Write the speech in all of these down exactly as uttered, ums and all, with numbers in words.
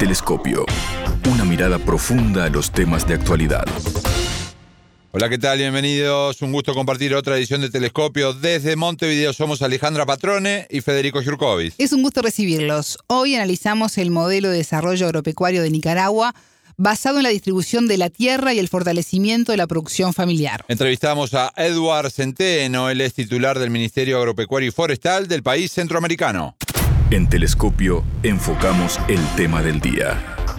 Telescopio. Una mirada profunda a los temas de actualidad. Hola, ¿qué tal? Bienvenidos. Un gusto compartir otra edición de Telescopio. Desde Montevideo somos Alejandra Patrone y Federico Jurkovic. Es un gusto recibirlos. Hoy analizamos el modelo de desarrollo agropecuario de Nicaragua basado en la distribución de la tierra y el fortalecimiento de la producción familiar. Entrevistamos a Edward Centeno. Él es titular del Ministerio Agropecuario y Forestal del país centroamericano. En Telescopio enfocamos el tema del día.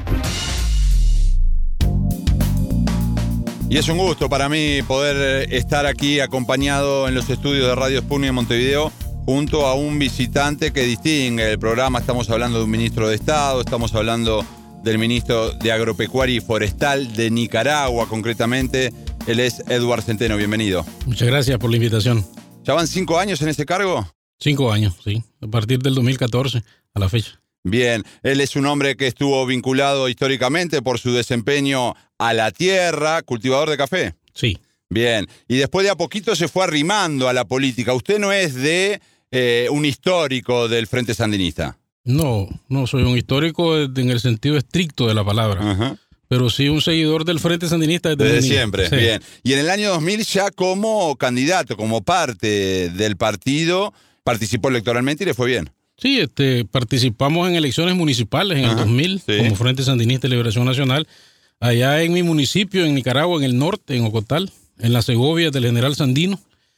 Y es un gusto para mí poder estar aquí acompañado en los estudios de Radio Sputnik en Montevideo junto a un visitante que distingue el programa. Estamos hablando de un ministro de Estado, estamos hablando del ministro de Agropecuaria y Forestal de Nicaragua, concretamente. Él es Edward Centeno. Bienvenido. Muchas gracias por la invitación. ¿Ya van cinco años en ese cargo? Cinco años, sí. A partir del dos mil catorce a la fecha. Bien, él es un hombre que estuvo vinculado históricamente por su desempeño a la tierra, cultivador de café. Sí. Bien, y después de a poquito se fue arrimando a la política. Usted no es de eh, un histórico del Frente Sandinista. No, no soy un histórico en el sentido estricto de la palabra. Ajá. Pero sí un seguidor del Frente Sandinista desde, desde niño. siempre. Sí. Bien. Y en el año dos mil ya como candidato, como parte del partido, participó electoralmente y le fue bien. Sí, este, participamos en elecciones municipales en Ajá, el dos mil, sí. Como Frente Sandinista de Liberación Nacional, allá en mi municipio, en Nicaragua, en el norte, en Ocotal, en la Segovia del General Sandino.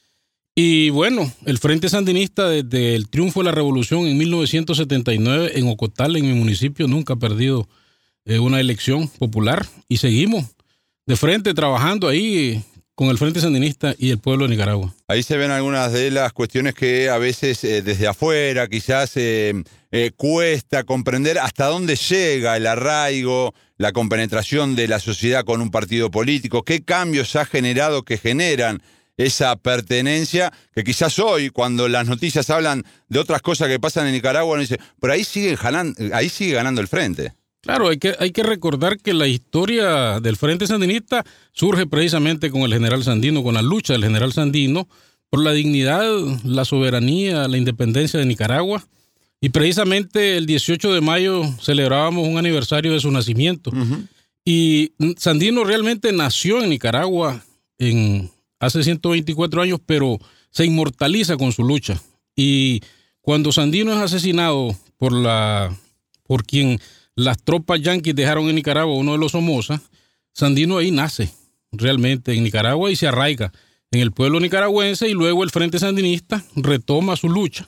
Y bueno, el Frente Sandinista desde el triunfo de la revolución en mil novecientos setenta y nueve en Ocotal, en mi municipio, nunca ha perdido eh, una elección popular y seguimos de frente trabajando ahí con el Frente Sandinista y el pueblo de Nicaragua. Ahí se ven algunas de las cuestiones que a veces eh, desde afuera quizás eh, eh, cuesta comprender hasta dónde llega el arraigo, la compenetración de la sociedad con un partido político, qué cambios ha generado, que generan esa pertenencia, que quizás hoy, cuando las noticias hablan de otras cosas que pasan en Nicaragua, uno dice, pero ahí sigue ganando, ahí sigue ganando el Frente. Claro, hay que, hay que recordar que la historia del Frente Sandinista surge precisamente con el general Sandino, con la lucha del general Sandino por la dignidad, la soberanía, la independencia de Nicaragua. Y precisamente el dieciocho de mayo celebrábamos un aniversario de su nacimiento. Uh-huh. Y Sandino realmente nació en Nicaragua en hace ciento veinticuatro años, pero se inmortaliza con su lucha. Y cuando Sandino es asesinado por la por quien las tropas yanquis dejaron en Nicaragua, uno de los Somoza, Sandino ahí nace realmente en Nicaragua y se arraiga en el pueblo nicaragüense, y luego el Frente Sandinista retoma su lucha.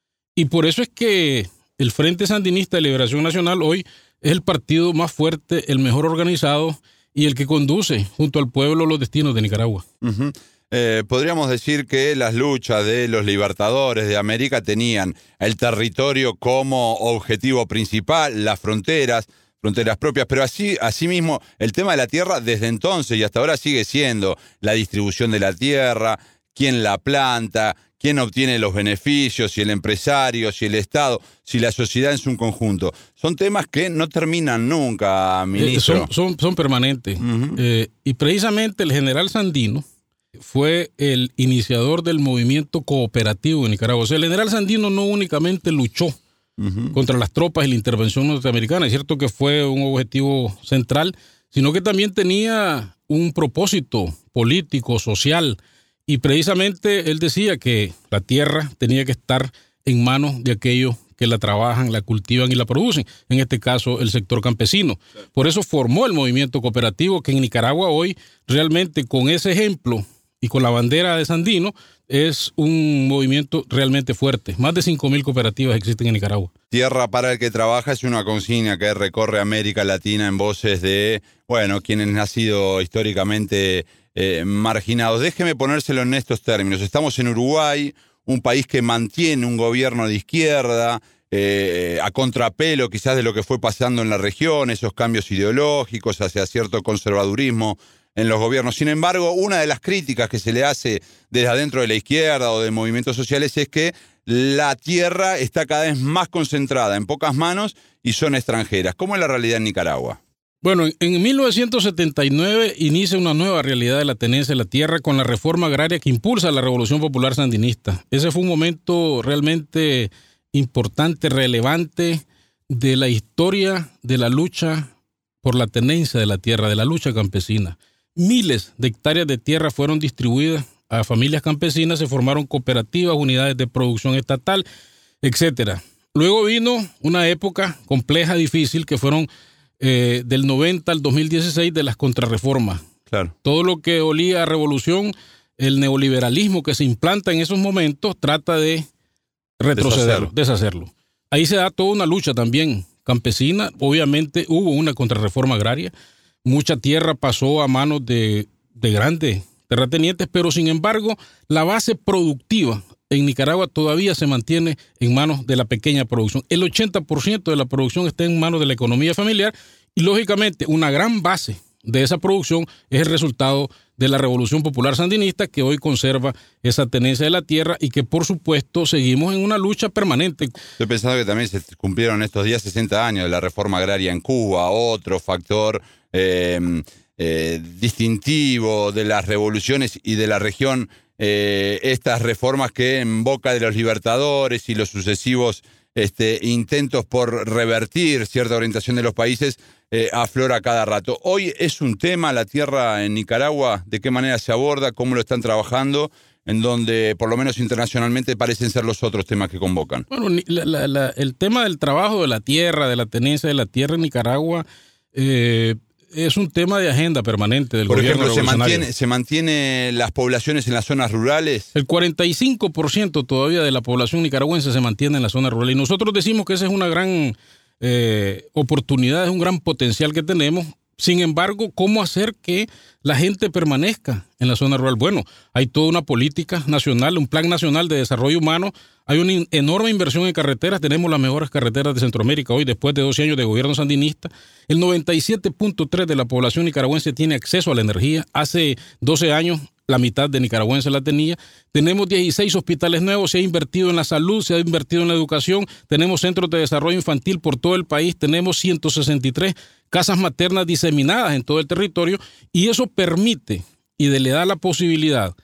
Y por eso es que el Frente Sandinista de Liberación Nacional hoy es el partido más fuerte, el mejor organizado y el que conduce junto al pueblo los destinos de Nicaragua. Uh-huh. Eh, podríamos decir que las luchas de los libertadores de América tenían el territorio como objetivo principal, las fronteras, fronteras propias, pero así, asimismo el tema de la tierra desde entonces y hasta ahora sigue siendo la distribución de la tierra, quién la planta, quién obtiene los beneficios, si el empresario, si el Estado, si la sociedad en su conjunto. Son temas que no terminan nunca, ministro. Eh, son, son, son permanentes. Uh-huh. Eh, y precisamente el general Sandino fue el iniciador del movimiento cooperativo en Nicaragua. O sea, el general Sandino no únicamente luchó uh-huh. contra las tropas y la intervención norteamericana, es cierto que fue un objetivo central, sino que también tenía un propósito político, social. Y precisamente él decía que la tierra tenía que estar en manos de aquellos que la trabajan, la cultivan y la producen. En este caso, el sector campesino. Por eso formó el movimiento cooperativo, que en Nicaragua hoy, realmente con ese ejemplo y con la bandera de Sandino, es un movimiento realmente fuerte. Más de cinco mil cooperativas existen en Nicaragua. Tierra para el que trabaja es una consigna que recorre América Latina en voces de, bueno, quienes han sido históricamente eh, marginados. Déjeme ponérselo en estos términos. Estamos en Uruguay, un país que mantiene un gobierno de izquierda, eh, a contrapelo quizás de lo que fue pasando en la región, esos cambios ideológicos hacia cierto conservadurismo en los gobiernos. Sin embargo, una de las críticas que se le hace desde adentro de la izquierda o de movimientos sociales es que la tierra está cada vez más concentrada en pocas manos y son extranjeras. ¿Cómo es la realidad en Nicaragua? Bueno, en mil novecientos setenta y nueve inicia una nueva realidad de la tenencia de la tierra con la reforma agraria que impulsa la Revolución Popular Sandinista. Ese fue un momento realmente importante, relevante, de la historia de la lucha por la tenencia de la tierra, de la lucha campesina. Miles de hectáreas de tierra fueron distribuidas a familias campesinas, se formaron cooperativas, unidades de producción estatal, etcétera. Luego vino una época compleja, difícil, que fueron eh, del noventa al dos mil dieciséis de las contrarreformas. Claro. Todo lo que olía a revolución, el neoliberalismo que se implanta en esos momentos, trata de retrocederlo, deshacerlo. deshacerlo. Ahí se da toda una lucha también campesina. Obviamente hubo una contrarreforma agraria. Mucha tierra pasó a manos de, de grandes terratenientes, pero sin embargo la base productiva en Nicaragua todavía se mantiene en manos de la pequeña producción. El ochenta por ciento de la producción está en manos de la economía familiar y lógicamente una gran base de esa producción es el resultado de la Revolución Popular Sandinista, que hoy conserva esa tenencia de la tierra y que por supuesto seguimos en una lucha permanente. Estoy pensando que también se cumplieron estos días sesenta años de la reforma agraria en Cuba, otro factor eh, eh, distintivo de las revoluciones y de la región, eh, estas reformas que en boca de los libertadores y los sucesivos este, intentos por revertir cierta orientación de los países eh, aflora cada rato. Hoy es un tema la tierra en Nicaragua, de qué manera se aborda, cómo lo están trabajando, en donde por lo menos internacionalmente parecen ser los otros temas que convocan. Bueno, la, la, la, el tema del trabajo de la tierra, de la tenencia de la tierra en Nicaragua, eh, es un tema de agenda permanente del por gobierno ejemplo, revolucionario. ¿se mantiene, ¿se mantiene las poblaciones en las zonas rurales? El cuarenta y cinco por ciento todavía de la población nicaragüense se mantiene en la zona rural. Y nosotros decimos que esa es una gran eh, oportunidad, es un gran potencial que tenemos. Sin embargo, ¿cómo hacer que la gente permanezca en la zona rural? Bueno, hay toda una política nacional, un plan nacional de desarrollo humano. Hay una in- enorme inversión en carreteras. Tenemos las mejores carreteras de Centroamérica hoy, después de doce años de gobierno sandinista. El noventa y siete punto tres por ciento de la población nicaragüense tiene acceso a la energía. Hace doce años la mitad de nicaragüenses la tenía. Tenemos dieciséis hospitales nuevos, se ha invertido en la salud, se ha invertido en la educación. Tenemos centros de desarrollo infantil por todo el país. Tenemos ciento sesenta y tres casas maternas diseminadas en todo el territorio. Y eso permite y le da la posibilidad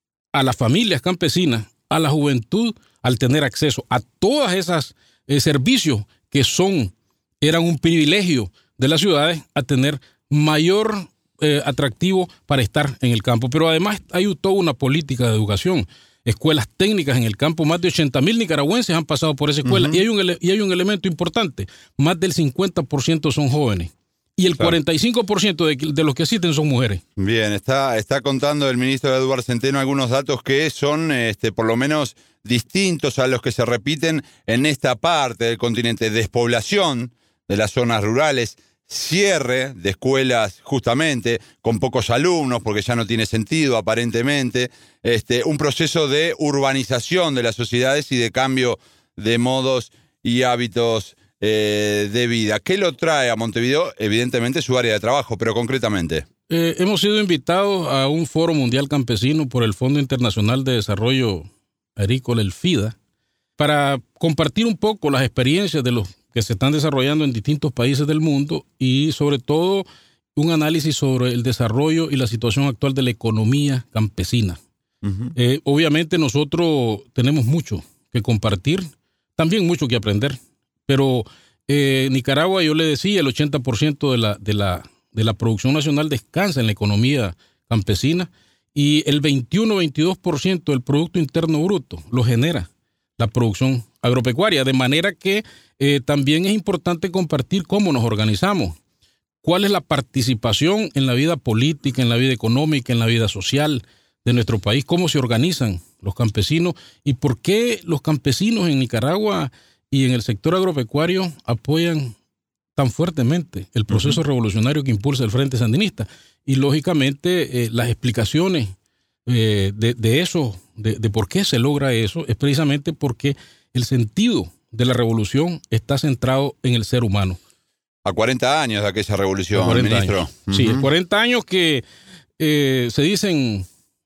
a las familias campesinas, a la juventud, al tener acceso a todas esas eh, servicios que son, eran un privilegio de las ciudades, a tener mayor eh, atractivo para estar en el campo. Pero además hay toda una política de educación, escuelas técnicas en el campo. Más de ochenta mil nicaragüenses han pasado por esa escuela. Uh-huh. y, hay un ele- y hay un elemento importante, más del cincuenta por ciento son jóvenes. Y el claro. cuarenta y cinco por ciento de, de los que asisten son mujeres. Bien, está, está contando el ministro Eduardo Centeno algunos datos que son, este, por lo menos, distintos a los que se repiten en esta parte del continente. Despoblación de las zonas rurales, cierre de escuelas justamente con pocos alumnos porque ya no tiene sentido aparentemente, este, un proceso de urbanización de las sociedades y de cambio de modos y hábitos Eh, de vida. ¿Qué lo trae a Montevideo? Evidentemente su área de trabajo, pero concretamente. Eh, hemos sido invitados a un foro mundial campesino por el Fondo Internacional de Desarrollo Agrícola, el FIDA, para compartir un poco las experiencias de los que se están desarrollando en distintos países del mundo y sobre todo un análisis sobre el desarrollo y la situación actual de la economía campesina. Uh-huh. Eh, obviamente nosotros tenemos mucho que compartir, también mucho que aprender. Pero eh, Nicaragua, yo le decía, el ochenta por ciento de la, de, la, de la producción nacional descansa en la economía campesina y el veintiuno a veintidós por ciento del Producto Interno Bruto lo genera la producción agropecuaria. De manera que eh, también es importante compartir cómo nos organizamos, cuál es la participación en la vida política, en la vida económica, en la vida social de nuestro país, cómo se organizan los campesinos y por qué los campesinos en Nicaragua y en el sector agropecuario apoyan tan fuertemente el proceso uh-huh. revolucionario que impulsa el Frente Sandinista. Y lógicamente eh, las explicaciones eh, de, de eso, de, de por qué se logra eso, es precisamente porque el sentido de la revolución está centrado en el ser humano. A cuarenta años de aquella revolución, ministro. Años. Uh-huh. Sí, cuarenta años que eh, se dicen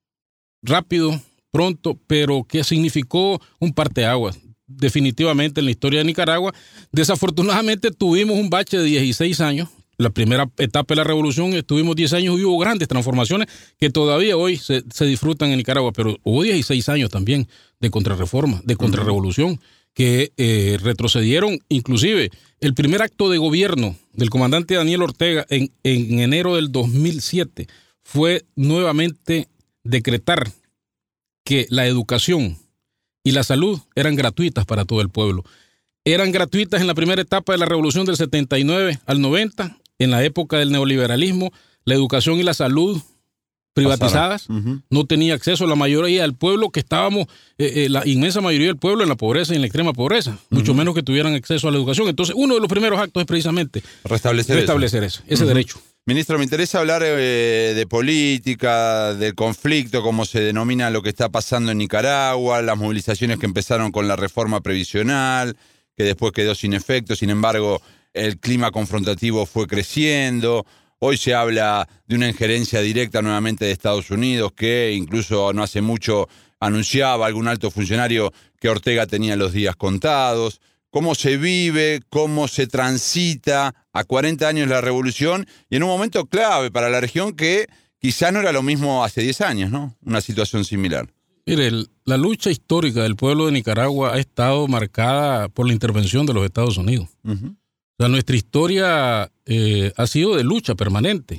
rápido, pronto, pero que significó un parteaguas. Definitivamente en la historia de Nicaragua. Desafortunadamente tuvimos un bache de dieciséis años. La primera etapa de la revolución estuvimos diez años y hubo grandes transformaciones que todavía hoy se, se disfrutan en Nicaragua, pero hubo dieciséis años también de contrarreforma, de contrarrevolución, que eh, retrocedieron. Inclusive, el primer acto de gobierno del comandante Daniel Ortega en, en enero del dos mil siete fue nuevamente decretar que la educación y la salud eran gratuitas para todo el pueblo. Eran gratuitas en la primera etapa de la revolución del setenta y nueve al noventa, en la época del neoliberalismo, la educación y la salud privatizadas, uh-huh. no tenía acceso la mayoría del pueblo, que estábamos, eh, eh, la inmensa mayoría del pueblo en la pobreza y en la extrema pobreza, uh-huh. mucho menos que tuvieran acceso a la educación. Entonces, uno de los primeros actos es precisamente restablecer, restablecer eso. eso, ese uh-huh. derecho. Ministro, me interesa hablar eh, de política, del conflicto, cómo se denomina lo que está pasando en Nicaragua, las movilizaciones que empezaron con la reforma previsional, que después quedó sin efecto. Sin embargo, el clima confrontativo fue creciendo. Hoy se habla de una injerencia directa nuevamente de Estados Unidos, que incluso no hace mucho anunciaba algún alto funcionario que Ortega tenía los días contados. ¿Cómo se vive, cómo se transita a cuarenta años de la revolución y en un momento clave para la región que quizás no era lo mismo hace diez años, ¿no? Una situación similar. Mire, el, la lucha histórica del pueblo de Nicaragua ha estado marcada por la intervención de los Estados Unidos. Uh-huh. O sea, nuestra historia eh, ha sido de lucha permanente.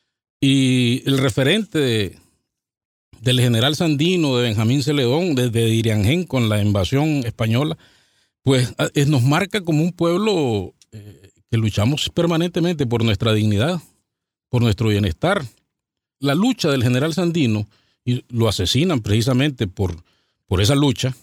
Y el referente de, del general Sandino, de Benjamín Celedón, desde Diriangén con la invasión española, pues eh, nos marca como un pueblo eh, que luchamos permanentemente por nuestra dignidad, por nuestro bienestar. La lucha del general Sandino, y lo asesinan precisamente por, por esa lucha,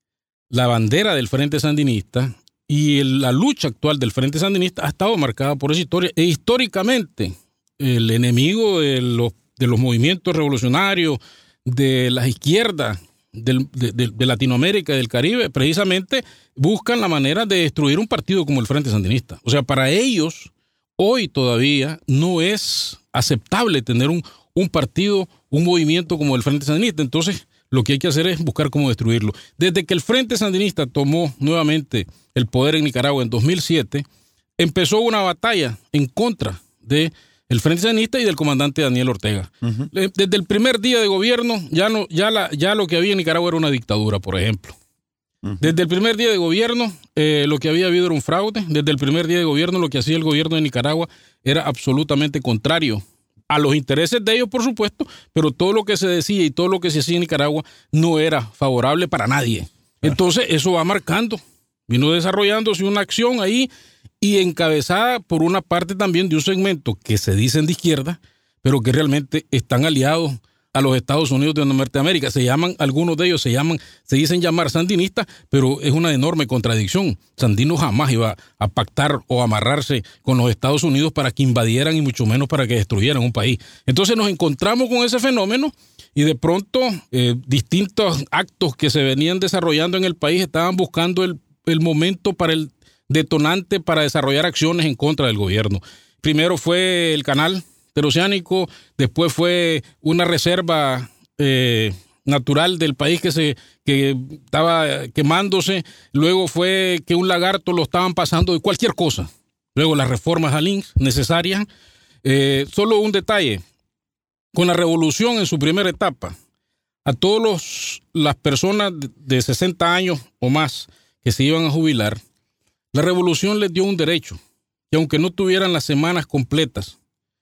la bandera del Frente Sandinista y el, la lucha actual del Frente Sandinista ha estado marcada por esa historia. E históricamente, el enemigo de los, de los movimientos revolucionarios, de las izquierdas, del, de, de, de Latinoamérica y del Caribe, precisamente buscan la manera de destruir un partido como el Frente Sandinista. O sea, para ellos, hoy todavía no es aceptable tener un, un partido, un movimiento como el Frente Sandinista. Entonces, lo que hay que hacer es buscar cómo destruirlo. Desde que el Frente Sandinista tomó nuevamente el poder en Nicaragua en dos mil siete, empezó una batalla en contra de el Frente Sandinista y del comandante Daniel Ortega. Uh-huh. Desde el primer día de gobierno, ya, no, ya, la, ya lo que había en Nicaragua era una dictadura, por ejemplo. Uh-huh. Desde el primer día de gobierno, eh, lo que había habido era un fraude. Desde el primer día de gobierno, lo que hacía el gobierno de Nicaragua era absolutamente contrario a los intereses de ellos, por supuesto, pero todo lo que se decía y todo lo que se hacía en Nicaragua no era favorable para nadie. Entonces, eso va marcando. Vino desarrollándose una acción ahí y encabezada por una parte también de un segmento que se dicen de izquierda, pero que realmente están aliados a los Estados Unidos de Norteamérica. Se llaman, algunos de ellos se llaman, se dicen llamar sandinistas, pero es una enorme contradicción. Sandino jamás iba a pactar o amarrarse con los Estados Unidos para que invadieran y mucho menos para que destruyeran un país. Entonces nos encontramos con ese fenómeno y de pronto eh, distintos actos que se venían desarrollando en el país estaban buscando el, el momento para el detonante para desarrollar acciones en contra del gobierno. Primero fue el canal interoceánico, después fue una reserva eh, natural del país que se que estaba quemándose, luego fue que un lagarto lo estaban pasando de cualquier cosa, luego las reformas al I N S necesarias. Eh, solo un detalle, con la revolución en su primera etapa, a todos los las personas de sesenta años o más que se iban a jubilar, la revolución les dio un derecho, que aunque no tuvieran las semanas completas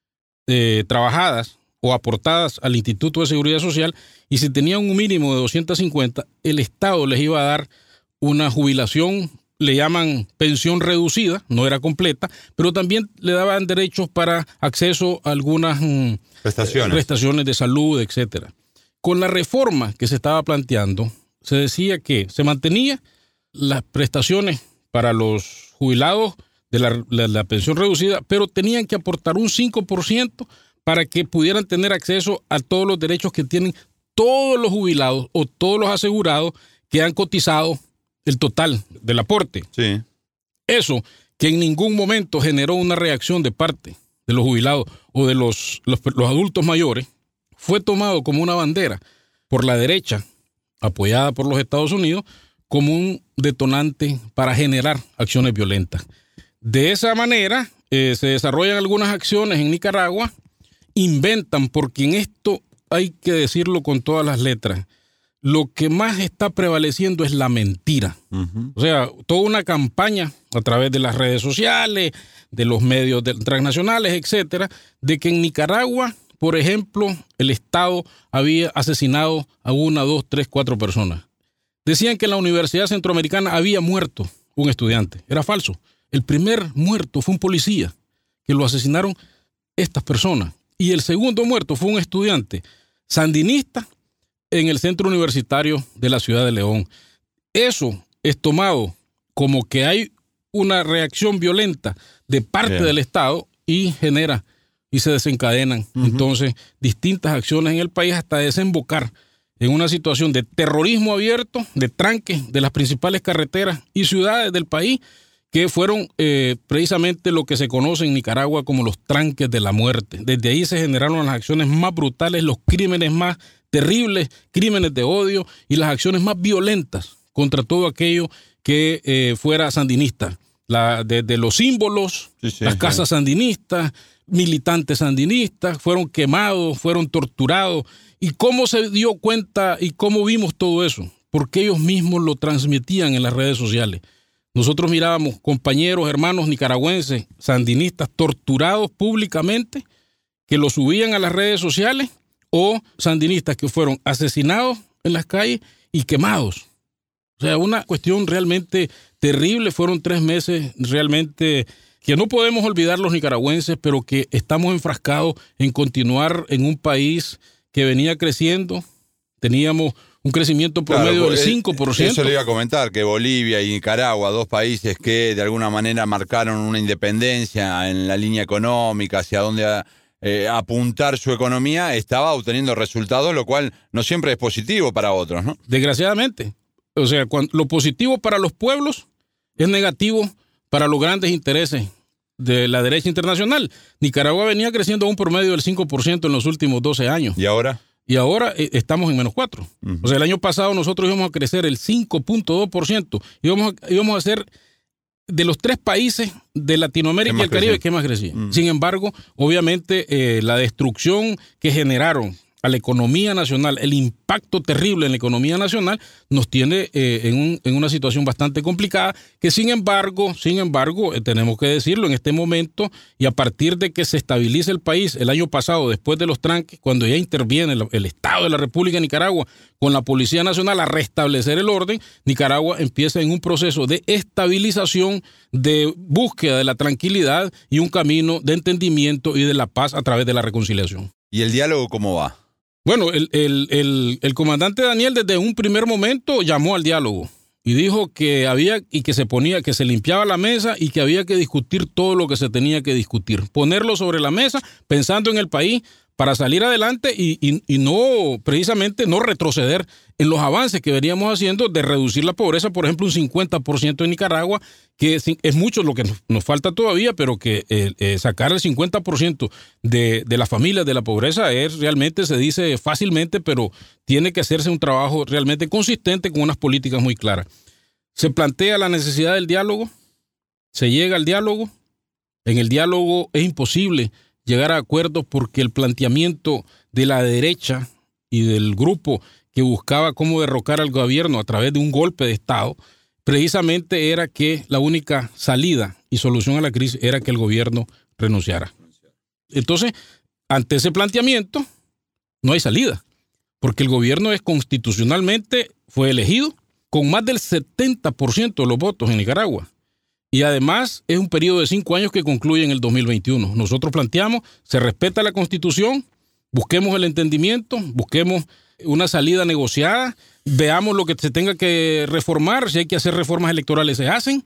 eh, trabajadas o aportadas al Instituto de Seguridad Social, y si tenían un mínimo de doscientos cincuenta, el Estado les iba a dar una jubilación, le llaman pensión reducida, no era completa, pero también le daban derechos para acceso a algunas mm, prestaciones. prestaciones de salud, etcétera. Con la reforma que se estaba planteando, se decía que se mantenía las prestaciones para los jubilados de la, la, la pensión reducida, pero tenían que aportar un cinco por ciento para que pudieran tener acceso a todos los derechos que tienen todos los jubilados o todos los asegurados que han cotizado el total del aporte. Sí. Eso que en ningún momento generó una reacción de parte de los jubilados o de los, los, los adultos mayores, fue tomado como una bandera por la derecha, apoyada por los Estados Unidos, como un detonante para generar acciones violentas. De esa manera eh, se desarrollan algunas acciones en Nicaragua, inventan, porque en esto hay que decirlo con todas las letras, lo que más está prevaleciendo es la mentira. Uh-huh. O sea, toda una campaña a través de las redes sociales, de los medios de, transnacionales, etcétera, de que en Nicaragua, por ejemplo, el Estado había asesinado a una, dos, tres, cuatro personas. Decían que en la Universidad Centroamericana había muerto un estudiante. Era falso. El primer muerto fue un policía, que lo asesinaron estas personas. Y el segundo muerto fue un estudiante sandinista en el centro universitario de la ciudad de León. Eso es tomado como que hay una reacción violenta de parte Bien. del Estado y genera y se desencadenan uh-huh. entonces distintas acciones en el país hasta desembocar en una situación de terrorismo abierto, de tranque de las principales carreteras y ciudades del país, que fueron eh, precisamente lo que se conoce en Nicaragua como los tranques de la muerte. Desde ahí se generaron las acciones más brutales, los crímenes más terribles, crímenes de odio y las acciones más violentas contra todo aquello que eh, fuera sandinista. La, desde los símbolos, sí, sí, las casas sí. sandinistas, militantes sandinistas, fueron quemados, fueron torturados. ¿Y cómo se dio cuenta y cómo vimos todo eso? Porque ellos mismos lo transmitían en las redes sociales. Nosotros mirábamos compañeros, hermanos nicaragüenses, sandinistas, torturados públicamente, que lo subían a las redes sociales, o sandinistas que fueron asesinados en las calles y quemados. O sea, una cuestión realmente terrible. Fueron tres meses realmente que no podemos olvidar los nicaragüenses, pero que estamos enfrascados en continuar en un país que venía creciendo. Teníamos un crecimiento promedio claro, del cinco por ciento. Eso le iba a comentar, que Bolivia y Nicaragua, dos países que de alguna manera marcaron una independencia en la línea económica, hacia dónde eh, apuntar su economía, estaba obteniendo resultados, lo cual no siempre es positivo para otros, ¿no? Desgraciadamente. O sea, cuando, lo positivo para los pueblos es negativo para los grandes intereses de la derecha internacional. Nicaragua venía creciendo a un promedio del cinco por ciento en los últimos doce años. ¿Y ahora? Y ahora eh, estamos en menos cuatro. Uh-huh. O sea, el año pasado nosotros íbamos a crecer el cinco punto dos por ciento. Íbamos a, íbamos a ser de los tres países de Latinoamérica y el Caribe que más crecía. Uh-huh. Sin embargo, obviamente, eh, la destrucción que generaron a la economía nacional, el impacto terrible en la economía nacional, nos tiene eh, en, un, en una situación bastante complicada, que sin embargo, sin embargo, eh, tenemos que decirlo en este momento, y a partir de que se estabilice el país el año pasado, después de los tranques, cuando ya interviene el, el Estado de la República de Nicaragua con la Policía Nacional a restablecer el orden, Nicaragua empieza en un proceso de estabilización, de búsqueda de la tranquilidad y un camino de entendimiento y de la paz a través de la reconciliación. ¿Y el diálogo cómo va? Bueno, el, el, el, el comandante Daniel desde un primer momento llamó al diálogo y dijo que había y que se ponía, que se limpiaba la mesa y que había que discutir todo lo que se tenía que discutir, ponerlo sobre la mesa pensando en el país para salir adelante y, y, y no, precisamente, no retroceder en los avances que veníamos haciendo de reducir la pobreza, por ejemplo, un cincuenta por ciento en Nicaragua, que es, es mucho lo que nos, nos falta todavía, pero que eh, eh, sacar el cincuenta por ciento de, de las familias de la pobreza es realmente, se dice fácilmente, pero tiene que hacerse un trabajo realmente consistente con unas políticas muy claras. Se plantea la necesidad del diálogo, se llega al diálogo, en el diálogo es imposible llegar a acuerdos porque el planteamiento de la derecha y del grupo que buscaba cómo derrocar al gobierno a través de un golpe de Estado, precisamente era que la única salida y solución a la crisis era que el gobierno renunciara. Entonces, ante ese planteamiento, no hay salida, porque el gobierno es constitucionalmente, fue elegido con más del setenta por ciento de los votos en Nicaragua. Y además es un periodo de cinco años que concluye en el dos mil veintiuno. Nosotros planteamos, se respeta la Constitución, busquemos el entendimiento, busquemos una salida negociada, veamos lo que se tenga que reformar, si hay que hacer reformas electorales se hacen,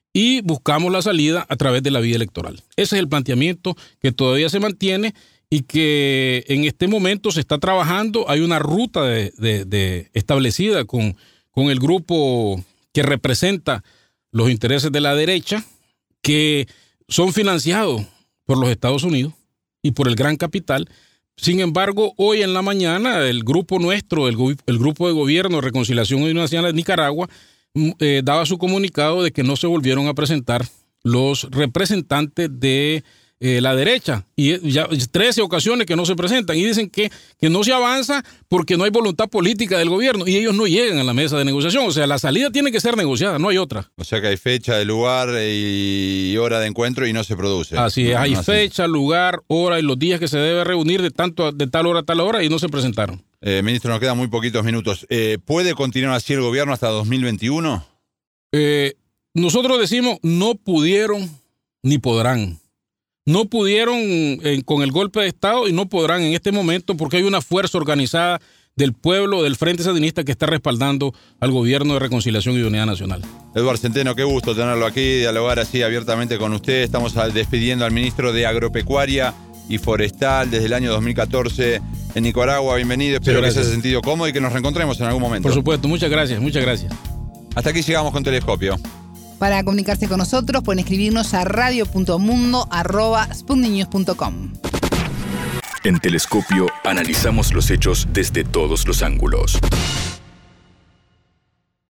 y buscamos la salida a través de la vía electoral. Ese es el planteamiento que todavía se mantiene y que en este momento se está trabajando. Hay una ruta de, de, de establecida con, con el grupo que representa los intereses de la derecha, que son financiados por los Estados Unidos y por el gran capital. Sin embargo, hoy en la mañana, el grupo nuestro, el, el Grupo de Gobierno de Reconciliación y Nacional de Nicaragua, eh, daba su comunicado de que no se volvieron a presentar los representantes de eh, la derecha. Y ya trece ocasiones que no se presentan. Y dicen que, que no se avanza porque no hay voluntad política del gobierno. Y ellos no llegan a la mesa de negociación. O sea, la salida tiene que ser negociada, no hay otra. O sea que hay fecha, de lugar y hora de encuentro y no se produce. Así es, hay Así. fecha, lugar, hora y los días que se debe reunir de, tanto, de tal hora a tal hora y no se presentaron. Eh, ministro, nos quedan muy poquitos minutos. Eh, ¿Puede continuar así el gobierno hasta dos mil veintiuno? Eh, nosotros decimos no pudieron ni podrán. No pudieron eh, con el golpe de Estado y no podrán en este momento porque hay una fuerza organizada del pueblo, del Frente Sandinista que está respaldando al gobierno de Reconciliación y Unidad Nacional. Eduardo Centeno, qué gusto tenerlo aquí, dialogar así abiertamente con usted. Estamos despidiendo al ministro de Agropecuaria y Forestal desde el año dos mil catorce en Nicaragua. Bienvenido, espero que se haya sentido cómodo y que nos reencontremos en algún momento. Por supuesto, muchas gracias, muchas gracias. Hasta aquí llegamos con Telescopio. Para comunicarse con nosotros pueden escribirnos a radio punto mundo arroba sputnik news punto com. En Telescopio analizamos los hechos desde todos los ángulos.